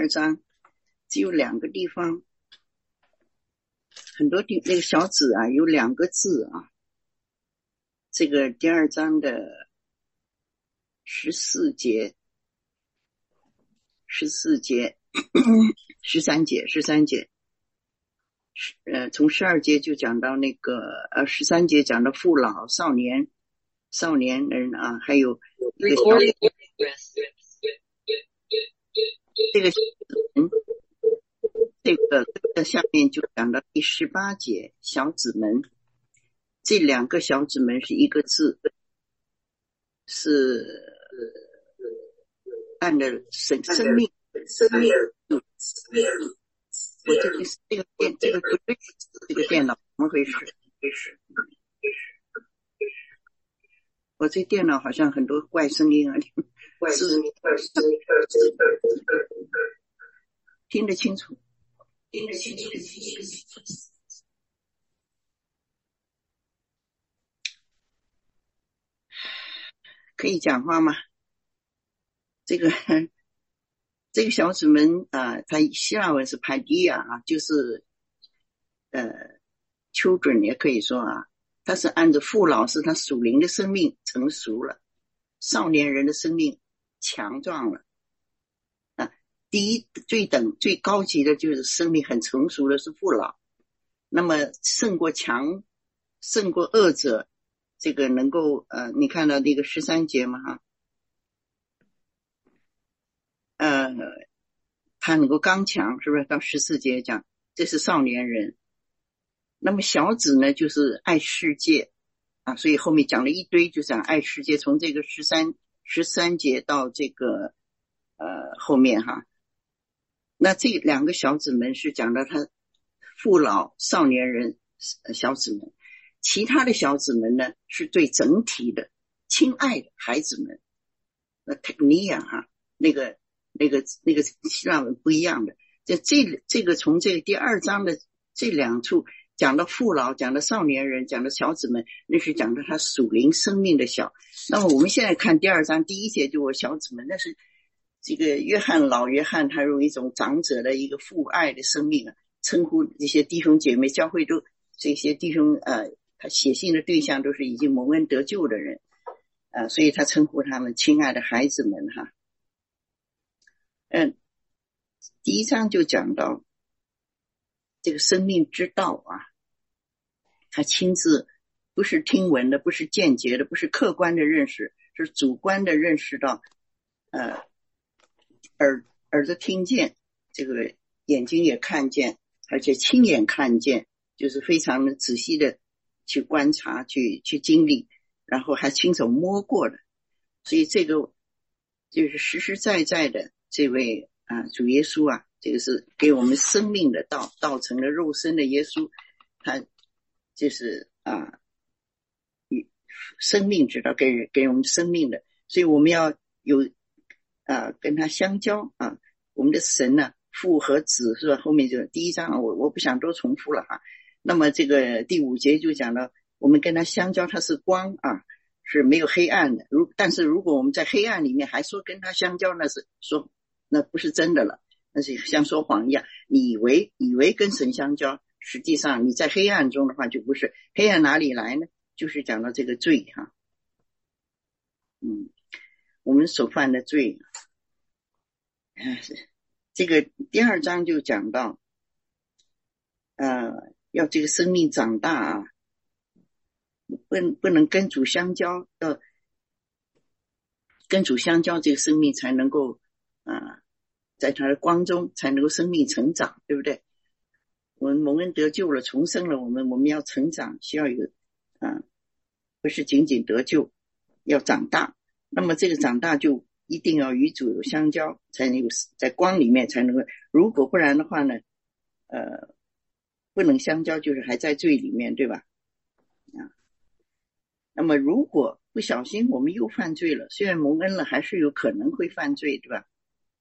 二章只有2个地方，很多那个小字啊有2个字啊。这个第2章的14节13节，从12节就讲到那个13节讲到父老少年人啊，还有一个这个下面就讲到第18节小子们，这2个小子们是一个字，是按着生命。我这个不对，这个电脑怎么回事？我这电脑好像很多怪声音啊，听得清楚。可以讲话吗？这个小子们啊，他希腊文是paideia啊，就是children 也可以说啊，他是按照父老是他属灵的生命成熟了，少年人的生命强壮了啊。第一最高级的就是生命很成熟的是父老，那么胜过恶者，这个能够你看到那个13节嘛哈，他能够刚强，是不是？到14节讲这是少年人。那么小子呢就是爱世界啊，所以后面讲了一堆就讲爱世界，从这个13节到这个后面哈。那这2个小子们是讲到他父老少年人小子们，其他的小子们呢是对整体的亲爱的孩子们。那 teknia 哈，那个希腊文不一样的。这个从这个第2章的这2处讲到父老，讲到少年人，讲到小子们，那是讲到他属灵生命的小。那么我们现在看第2章第1节，就我小子们，那是这个老约翰他用一种长者的一个父爱的生命啊，称呼这些弟兄姐妹，教会都这些弟兄他写信的对象都是已经蒙恩得救的人所以他称呼他们亲爱的孩子们哈。第1章就讲到这个生命之道啊，他亲自不是听闻的，不是间接的，不是客观的认识，是主观的认识到耳朵听见，这个眼睛也看见，而且亲眼看见，就是非常的仔细的去观察，去经历，然后还亲手摸过的。所以这个就是实实在在的这位主耶稣啊，这个是给我们生命的道成了肉身的耶稣，他就是生命之道，给我们生命的。所以我们要有跟他相交啊。我们的神呢，父和子是吧？后面就第1章我不想多重复了哈。那么这个第5节就讲到我们跟他相交，他是光啊，是没有黑暗的。但是如果我们在黑暗里面还说跟他相交，那不是真的了，那是像说谎一样。你以为跟神相交，实际上你在黑暗中的话就不是。黑暗哪里来呢？就是讲到这个罪哈。我们所犯的罪这个第2章就讲到要这个生命长大啊，不能跟主相交，要跟主相交，这个生命才能够在他的光中才能够生命成长，对不对？我们蒙恩得救了，重生了，我们要成长，需要有不是仅仅得救，要长大。那么这个长大就一定要与主有相交，才能有在光里面才能够。如果不然的话呢不能相交，就是还在罪里面，对吧？那么如果不小心我们又犯罪了，虽然蒙恩了，还是有可能会犯罪，对吧？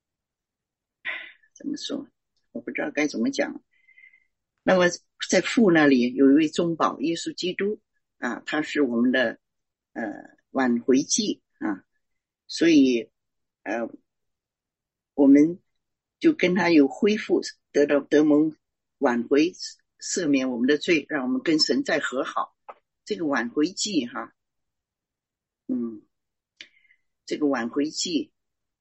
怎么说我不知道该怎么讲。那么在父那里有一位中保耶稣基督他是我们的挽回祭所以我们就跟他有恢复，得蒙挽回，赦免我们的罪，让我们跟神再和好。这个挽回祭哈，这个挽回祭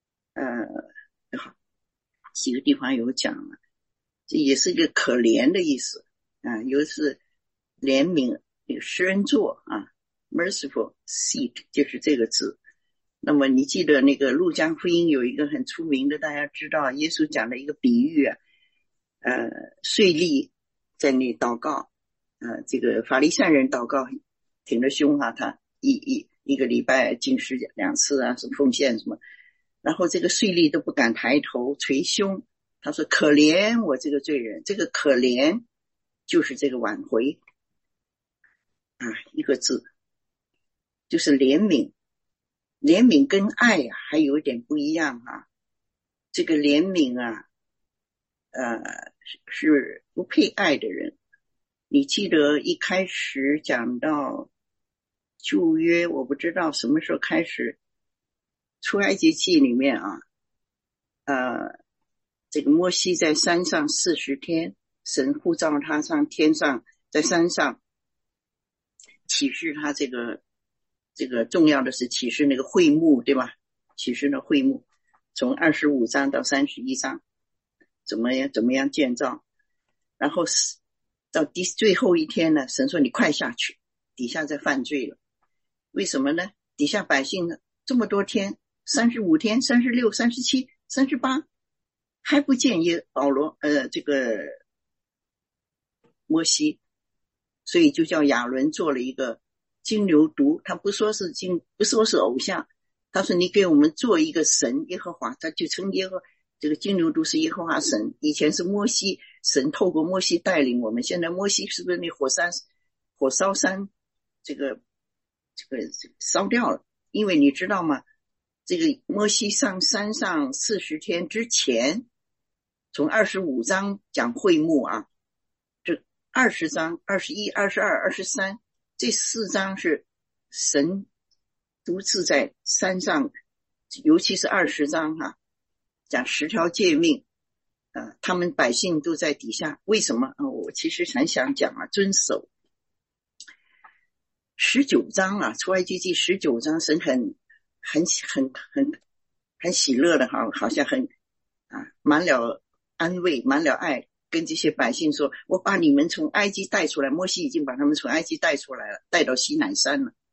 几个地方有讲了，这也是一个可怜的意思啊，有的是怜悯，有施恩座啊 ，merciful seat 就是这个字。那么你记得那个路加福音有一个很出名的，大家知道耶稣讲的一个比喻啊，税吏在那祷告，这个法利赛人祷告挺着胸啊，他一个礼拜禁食2次啊，什么奉献什么，然后这个税吏都不敢抬头捶胸，他说可怜我这个罪人，这个可怜就是这个挽回啊，一个字就是怜悯。怜悯跟爱啊还有一点不一样啊，这个怜悯啊是不配爱的人。你记得一开始讲到旧约，我不知道什么时候开始，出埃及记里面啊这个摩西在山上40天，神呼召他上天上，在山上启示他这个重要的是启示那个会幕，对吧？启示的会幕从25章到31章怎么样建造，然后到最后一天呢，神说你快下去，底下在犯罪了。为什么呢？底下百姓呢这么多天，35天、36、37、38还不见这个摩西，所以就叫亚伦做了一个金牛犊，他不说是偶像，他说你给我们做一个神，耶和华，他就称这个金牛犊是耶和华神。以前是摩西，神透过摩西带领我们，现在摩西是不是那火烧山这个烧掉了？因为你知道吗，这个摩西上山上40天之前，从25章讲会幕啊，这20章、21、22、23这4章是神独自在山上，尤其是20章讲10条诫命他们百姓都在底下。为什么我其实很想讲遵守19章出埃及记19章，神很喜乐的好像满了安慰，满了爱，跟这些百姓说，我把你们从埃及带出来，摩西已经把他们从埃及带出来了，带到西乃山了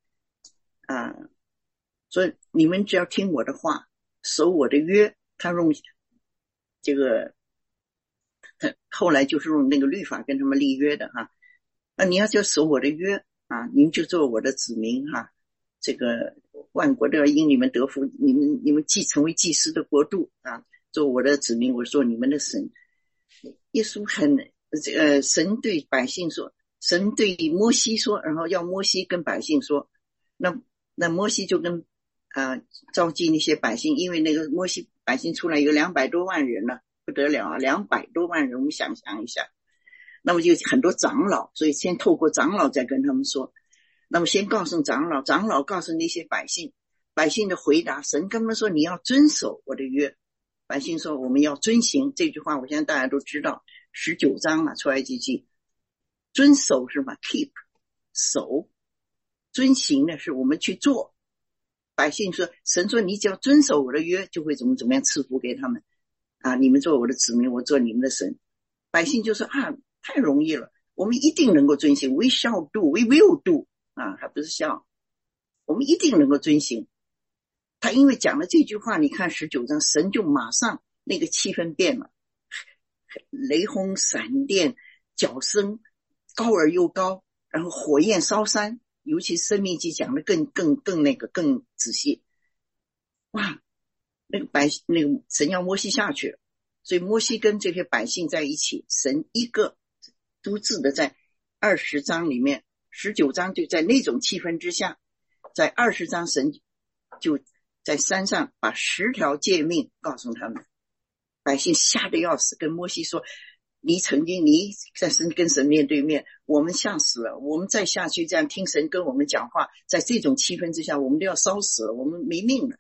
所以你们只要听我的话，守我的约。他用这个他后来就是用那个律法跟他们立约的你要就守我的约你们就做我的子民这个万国都要因你们得福，你们成为祭司的国度做我的子民，我做你们的神。耶稣神对百姓说，神对摩西说，然后要摩西跟百姓说，那摩西就跟召集那些百姓，因为那个摩西百姓出来有200多万人了，不得了200多万人，我们想象一下，那么就很多长老，所以先透过长老再跟他们说，那么先告诉长老，长老告诉那些百姓，百姓的回答，神跟他们说你要遵守我的约，百姓说我们要遵行。这句话我现在大家都知道，19章出埃及记，遵守是吧 keep 守，遵行呢是我们去做。百姓说，神说你只要遵守我的约，就会怎么样赐福给他们你们做我的子民，我做你们的神。百姓就说太容易了，我们一定能够遵行， we shall do, we will do 还不是shall，我们一定能够遵行。他因为讲了这句话，你看19章，神就马上那个气氛变了，雷轰闪电，角声高而又高，然后火焰烧山，尤其申命记讲的更仔细。哇，那个神要摩西下去了，所以摩西跟这些百姓在一起，神一个独自的在20章里面，19章就在那种气氛之下，在20章神就在山上把10条诫命告诉他们，百姓吓得要死，跟摩西说，你在跟神面对面，我们吓死了，我们再下去这样听神跟我们讲话，在这种气氛之下，我们都要烧死了，我们没命了。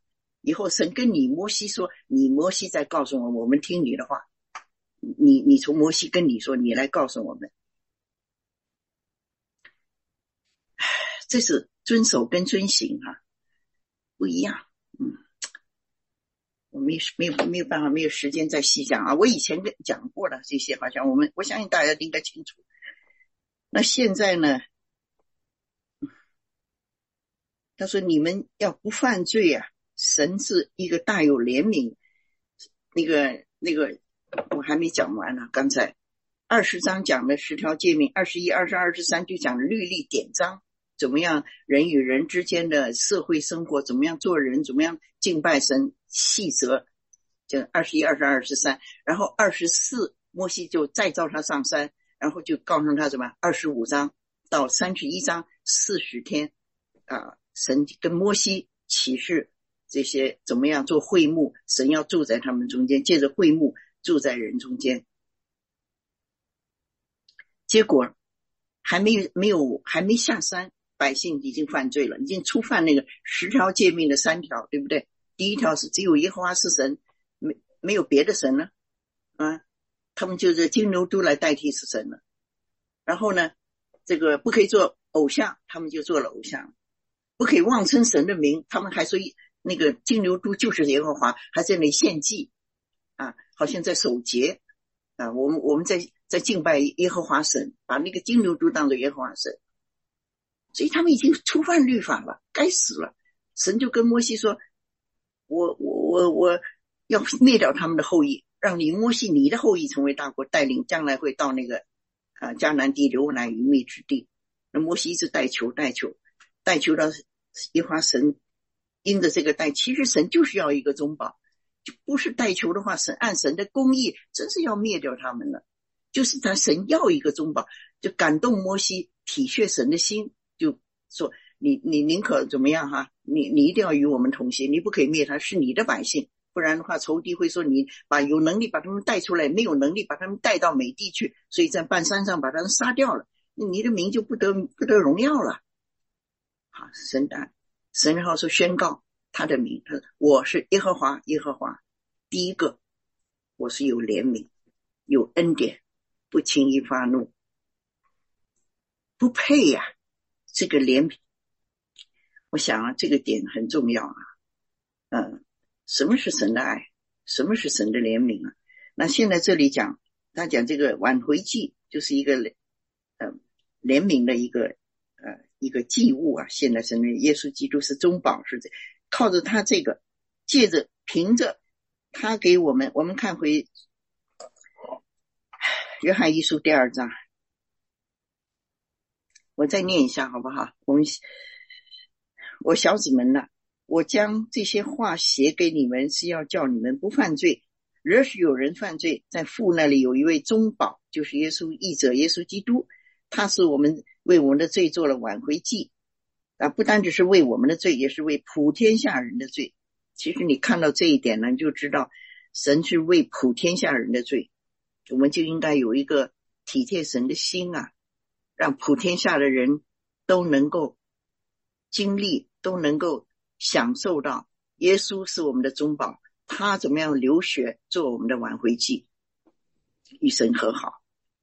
以后神跟你摩西说，你摩西再告诉我们听你的话，你从摩西跟你说，你来告诉我们。这是遵守跟遵行不一样。我没有办法，没有时间再细讲我以前讲过了这些，好像我相信大家应该清楚。那现在呢，他说你们要不犯罪神是一个大有怜悯。那个我还没讲完呢，刚才20章讲了10条诫命，21、22、23就讲了律例典章，怎么样人与人之间的社会生活，怎么样做人，怎么样敬拜神，细则，就21、22、23。然后24摩西就再召他上山，然后就告诉他什么25章到31章40天神跟摩西启示这些怎么样做会幕，神要住在他们中间，借着会幕住在人中间。结果还没下山，百姓已经犯罪了，已经触犯那个10条诫命的3条，对不对？第一条是只有耶和华是神，没有别的神了他们就是金牛犊来代替是神了。然后呢，这个不可以做偶像，他们就做了偶像。不可以妄称神的名，他们还说那个金牛犊就是耶和华，还在那里献祭好像在守节我们在敬拜耶和华神，把那个金牛犊当作耶和华神。所以他们已经触犯律法了，该死了。神就跟摩西说，我要灭掉他们的后裔，让你摩西你的后裔成为大国，带领将来会到那个迦南地流奶与蜜之地。那摩西一直代求到耶和华神因着这个其实神就是要一个中保，就不是代求的话，神按神的公义真是要灭掉他们了。就是神要一个中保，就感动摩西体恤神的心，就说你宁可怎么样你一定要与我们同行，你不可以灭他，是你的百姓，不然的话仇敌会说你有能力把他们带出来，没有能力把他们带到美地去，所以在半山上把他们杀掉了，你的名就不得荣耀了。神然后说宣告他的名，他说我是耶和华，第一个我是有怜悯有恩典，不轻易发怒，不配这个怜悯。我想这个点很重要什么是神的爱，什么是神的怜悯那现在这里他讲这个挽回祭，就是一个怜悯的一个祭物现在神的耶稣基督是中保，是靠着他这个，凭着他给我们看回约翰一书第2章，我再念一下好不好？我小子们我将这些话写给你们，是要叫你们不犯罪。若是有人犯罪，在父那里有一位中保，就是耶稣义者耶稣基督，他是为我们的罪做了挽回祭不单只是为我们的罪，也是为普天下人的罪。其实你看到这一点呢，你就知道神是为普天下人的罪，我们就应该有一个体贴神的心让普天下的人都能够经历，都能够享受到耶稣是我们的中保，他怎么样流血做我们的挽回祭，与神和好。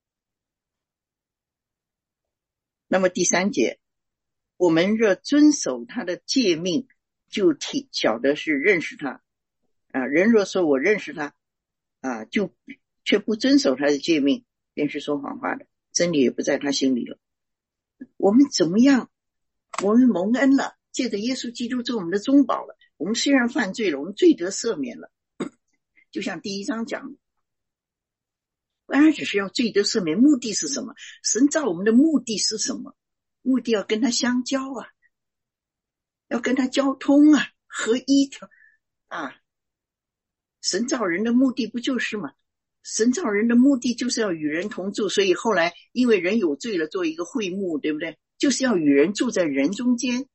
那么第3节，我们若遵守他的诫命，就晓得是认识他人若说我认识他就却不遵守他的诫命，便是说谎话的，真理也不在他心里了。我们怎么样？我们蒙恩了，借着耶稣基督做我们的中保了，我们虽然犯罪了，我们罪得赦免了，就像第1章讲的，当然只是要罪得赦免，目的是什么？神造我们的目的是什么？目的要跟他相交要跟他交通合一神造人的目的不就是吗？神造人的目的就是要与人同住，所以后来因为人有罪了，做一个会幕，对不对？就是要与人住在人中间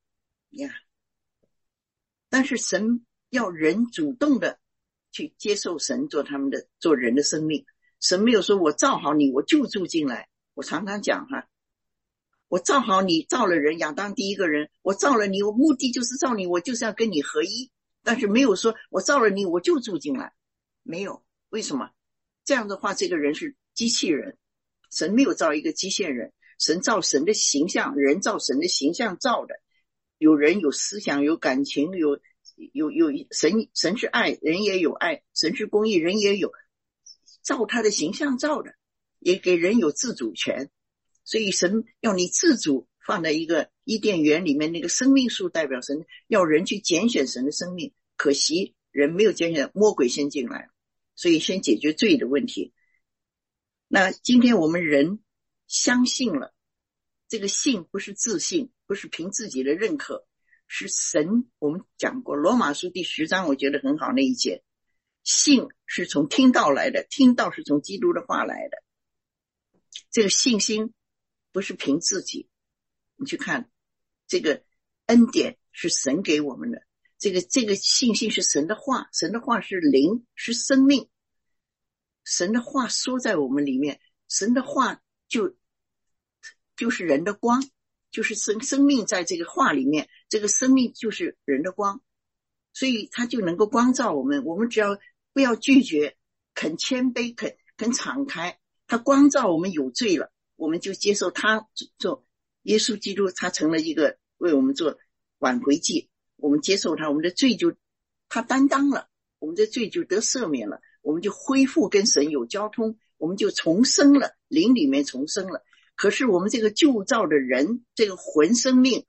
但是神要人主动的去接受神做人的生命。神没有说我造好你我就住进来，我常常讲我造好你，造了人，亚当第一个人，我造了你，我目的就是造你，我就是要跟你合一， 但是没有说我造了你我就住进来，没有。为什么？这样的话这个人是机器人，神没有造一个机械人，神造神的形象，人造神的形象造的，有人有思想有感情，有神是爱，人也有爱，神是公义，人也有，照他的形象造的，也给人有自主权。所以神要你自主放在一个伊甸园里面，那个生命树代表神要人去拣选神的生命，可惜人没有拣选，魔鬼先进来，所以先解决罪的问题。那今天我们人相信了，这个信不是自信，不是凭自己的认可，是神。我们讲过罗马书第10章，我觉得很好那一节，信是从听道来的，听道是从基督的话来的。这个信心不是凭自己，你去看这个恩典是神给我们的，这个信心是神的话，神的话是灵，是生命，神的话说在我们里面，神的话就是人的光，就是生命在这个话里面，这个生命就是人的光，所以他就能够光照我们。我们只要不要拒绝，肯谦卑，肯敞开，他光照我们有罪了，我们就接受他做耶稣基督，他成了一个为我们做挽回祭，我们接受他，我们的罪就他担当了，我们的罪就得赦免了，我们就恢复跟神有交通，我们就重生了，灵里面重生了。可是我们这个旧造的人，这个魂生命，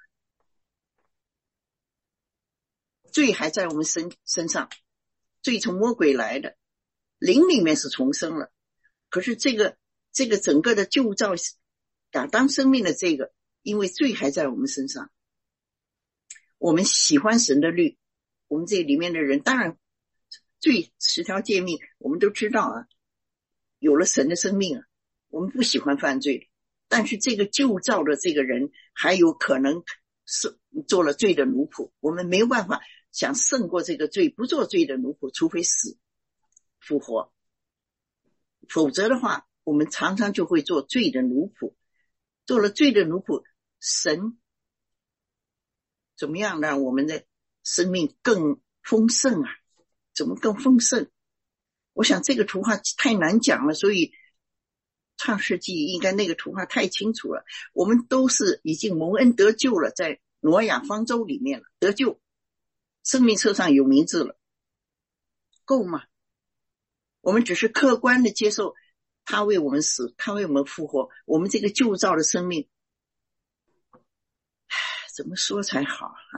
罪还在我们身上，罪从魔鬼来的，灵里面是重生了。可是这个整个的旧造亚当生命的这个，因为罪还在我们身上，我们喜欢神的律，我们这里面的人，当然罪10条诫命我们都知道啊，有了神的生命啊，我们不喜欢犯罪，但是这个旧造的这个人还有可能是做了罪的奴仆，我们没有办法想胜过这个罪，不做罪的奴仆，除非死复活，否则的话我们常常就会做罪的奴仆。做了罪的奴仆，神怎么样让我们的生命更丰盛啊？怎么更丰盛？我想这个图画太难讲了，所以创世纪应该那个图画太清楚了。我们都是已经蒙恩得救了，在挪亚方舟里面了，得救，生命册上有名字了，够吗？我们只是客观的接受他为我们死，他为我们复活，我们这个旧造的生命怎么说才好啊？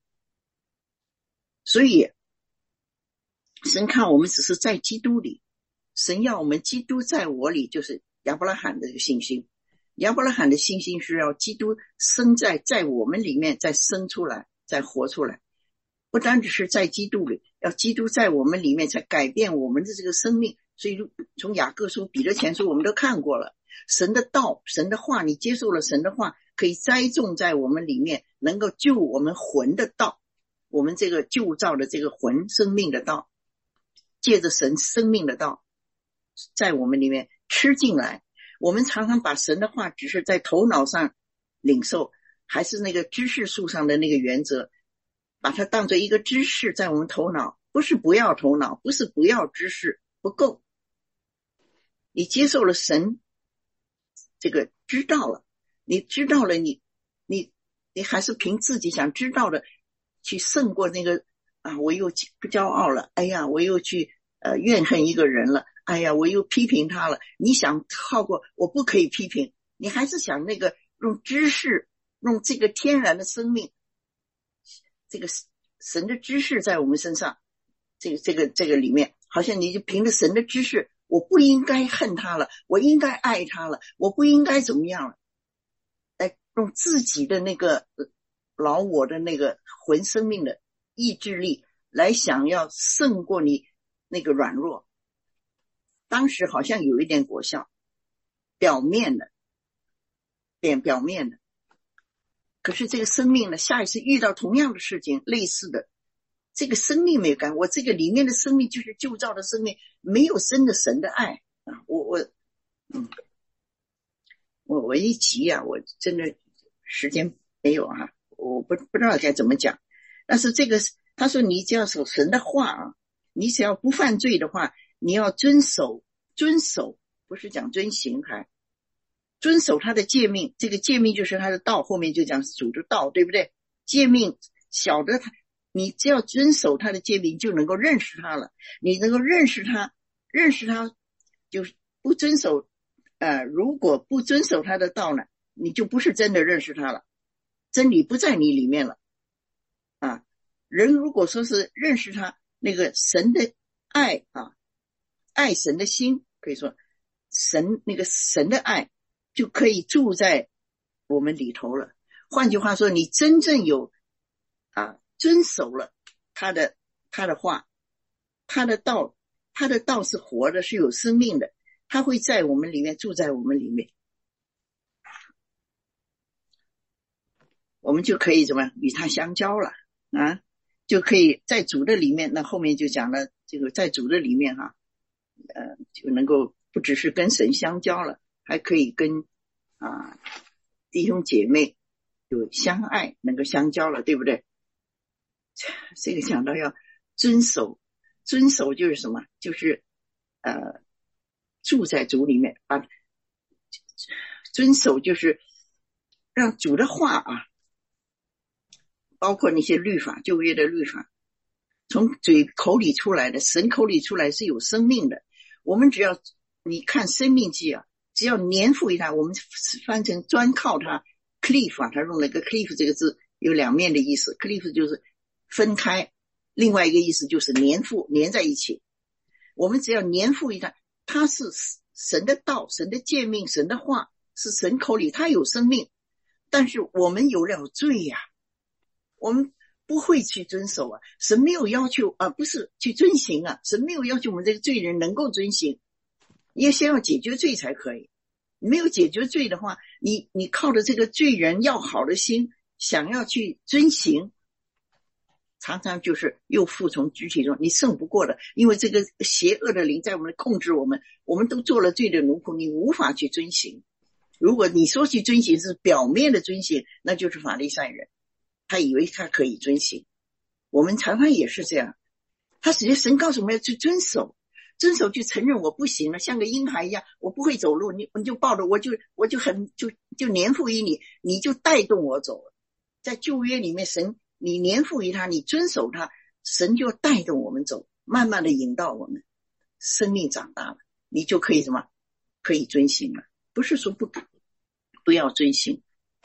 所以神看我们只是在基督里，神要我们基督在我里，就是亚伯拉罕的信心。亚伯拉罕的信心是要基督生在我们里面，再生出来，再活出来，不单只是在基督里，要基督在我们里面才改变我们的这个生命。所以从雅各书、彼得前书我们都看过了，神的道，神的话，你接受了神的话，可以栽种在我们里面，能够救我们魂的道，我们这个旧造的这个魂生命的道，借着神生命的道在我们里面吃进来。我们常常把神的话只是在头脑上领受，还是那个知识树上的那个原则，把它当作一个知识在我们头脑，不是不要头脑，不是不要知识，不够。你接受了神这个知道了，你知道了，你还是凭自己想知道的去胜过那个啊，我又不骄傲了，哎呀，我又去怨恨一个人了，哎呀，我又批评他了。你想靠过，我不可以批评，你还是想那个用知识，用这个天然的生命，这个神的知识在我们身上，这个里面，好像你就凭着神的知识，我不应该恨他了，我应该爱他了，我不应该怎么样了，来用自己的那个老我的那个魂生命的意志力来想要胜过你那个软弱。当时好像有一点果效，表面的，可是这个生命呢，下一次遇到同样的事情，类似的，这个生命没有干，我这个里面的生命就是旧造的生命，没有生的神的爱啊！我一急啊，我真的时间没有啊，我不知道该怎么讲。但是这个他说你只要守神的话啊，你只要不犯罪的话，你要遵守，不是讲遵行，还遵守他的诫命，这个诫命就是他的道，后面就讲主的道，对不对？诫命小的他，你只要遵守他的诫命，就能够认识他了。你能够认识他就是不遵守，如果不遵守他的道呢，你就不是真的认识他了，真理不在你里面了啊。人如果说是认识他那个神的爱啊，爱神的心，可以说神的爱就可以住在我们里头了。换句话说，你真正有遵守了他的话，他的道是活的，是有生命的，他会在我们里面，住在我们里面，我们就可以怎么与他相交了啊，就可以在主的里面。那后面就讲了这个在主的里面就能够不只是跟神相交了，还可以跟弟兄姐妹有相爱，能够相交了，对不对？这个讲到要遵守就是什么？就是住在主里面，遵守就是让主的话包括那些律法，旧约的律法，从嘴口里出来的，神口里出来是有生命的。我们只要你看生命记只要粘附于它，我们翻成专靠它 cliff 他用了个 cliff 这个字有两面的意思， cliff 就是分开，另外一个意思就是粘附，粘在一起。我们只要粘附于它，它是神的道，神的诫命，神的话是神口里，它有生命。但是我们有了罪我们不会去遵守神没有要求不是去遵行神没有要求我们这个罪人能够遵行，你要先要解决罪才可以。没有解决罪的话，你靠着这个罪人要好的心想要去遵行，常常就是又服从肢体中，你胜不过的，因为这个邪恶的灵在我们控制我们，我们都做了罪的奴仆，你无法去遵行。如果你说去遵行是表面的遵行，那就是法利赛人，他以为他可以遵行。我们常常也是这样，他直接神告诉我们要去遵守就承认我不行了，像个婴孩一样，我不会走路，你就抱着我就粘附于你，你就带动我走了。在旧约里面，神你粘附于他，你遵守他，神就带动我们走，慢慢的引导我们，生命长大了，你就可以什么可以遵行了。不是说不要遵行。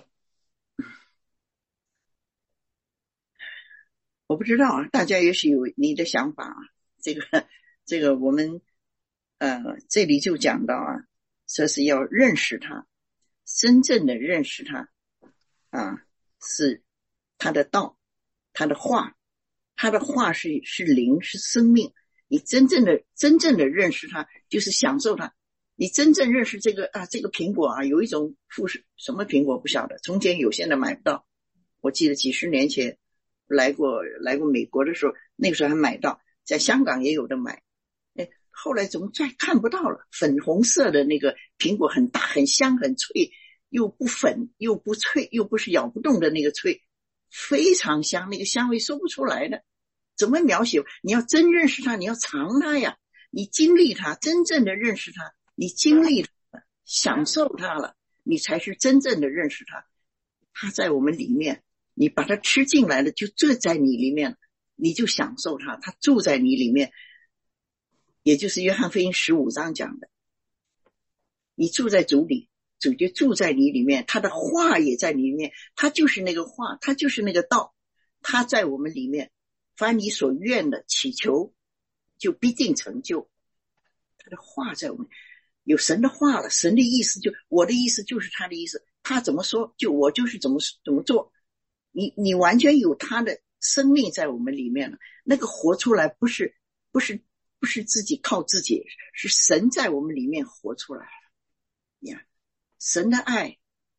我不知道大家也许有你的想法这个我们这里就讲到说是要认识他，真正的认识他是他的道，他的话是灵，是生命。你真正的认识他，就是享受他。你真正认识这个苹果有一种什么苹果不晓得，从前有，现在买不到。我记得几十年前来过美国的时候，那个时候还买到，在香港也有的买。后来怎么再看不到了？粉红色的那个苹果，很大很香很脆，又不粉又不脆，又不是咬不动的那个脆，非常香，那个香味说不出来的。怎么描写？你要真认识它，你要尝它呀，你经历它，真正的认识它，你经历它，享受它了，你才是真正的认识它。它在我们里面，你把它吃进来了，就住在你里面，你就享受它，它住在你里面。也就是约翰福音15章讲的，你住在主里，主就住在你里面，他的话也在你里面，他就是那个话，他就是那个道，他在我们里面，凡你所愿的祈求就必定成就。他的话在我们有神的话了，神的意思我的意思就是他的意思，他怎么说我就是怎么做。你完全有他的生命在我们里面了，那个活出来不是自己靠自己，是神在我们里面活出来了神的爱。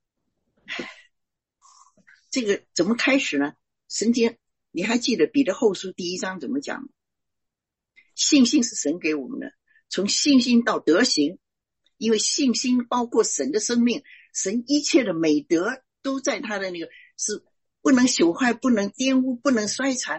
这个怎么开始呢？神经你还记得彼得后书1章怎么讲？信心是神给我们的，从信心到德行，因为信心包括神的生命，神一切的美德都在他的那个是不能朽坏，不能玷污，不能衰残的，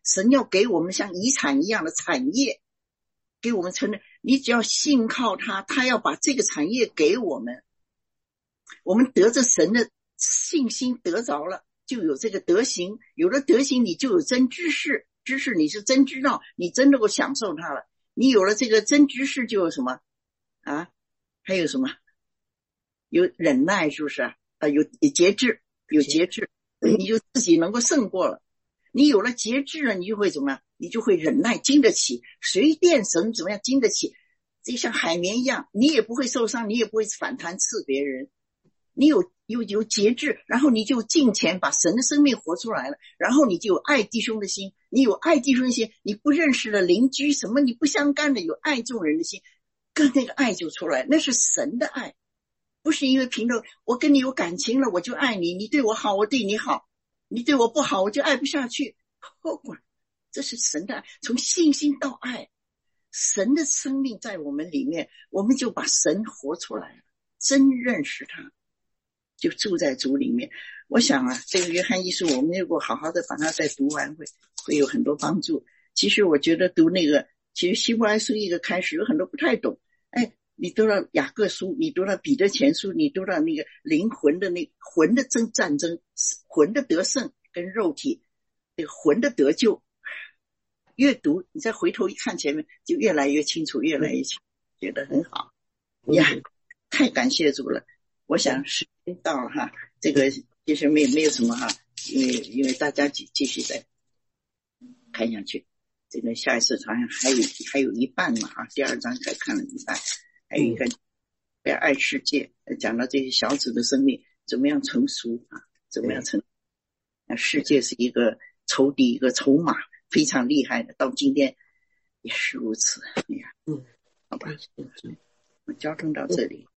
神要给我们像遗产一样的产业，给我们承认，你只要信靠他，他要把这个产业给我们，我们得着神的信心得着了，就有这个德行，有了德行你就有真知识，知识你是真知道，你真能够享受它了。你有了这个真知识就有什么啊？还有什么？有忍耐，是不是啊？有节制，有节制，你就自己能够胜过了。你有了节制了，你就会怎么样？你就会忍耐，经得起，随便神怎么样经得起，这像海绵一样，你也不会受伤，你也不会反弹刺别人。你有节制，然后你就敬虔，把神的生命活出来了，然后你就有爱弟兄的心，你有爱弟兄的心，你不认识的邻居什么你不相干的，有爱众人的心，跟那个爱就出来，那是神的爱，不是因为凭着我跟你有感情了我就爱你，你对我好我对你好，你对我不好我就爱不下去，后果这是神的爱，从信心到爱，神的生命在我们里面，我们就把神活出来了，真认识他，就住在主里面。我想啊，这个约翰一书我们如果好好的把它再读完，会有很多帮助。其实我觉得读那个，其实希伯来书一个开始有很多不太懂，你读到雅各书，你读到彼得前书，你读到那个灵魂的那魂的战争，魂的得胜跟肉体那个魂的得救，越读你再回头一看前面就越来越清楚，越来越清楚，觉得很好呀，太感谢主了。我想时间到了哈，这个其实没有什么哈，因为大家继续再看下去，这个下一次好像还有一半嘛哈，第二章才看了一半，还有一个要爱世界，讲到这些小子的生命怎么样成熟啊，怎么样成熟。那世界是一个仇敌，一个筹码，非常厉害的，到今天也是如此。哎呀，好吧，我交通到这里。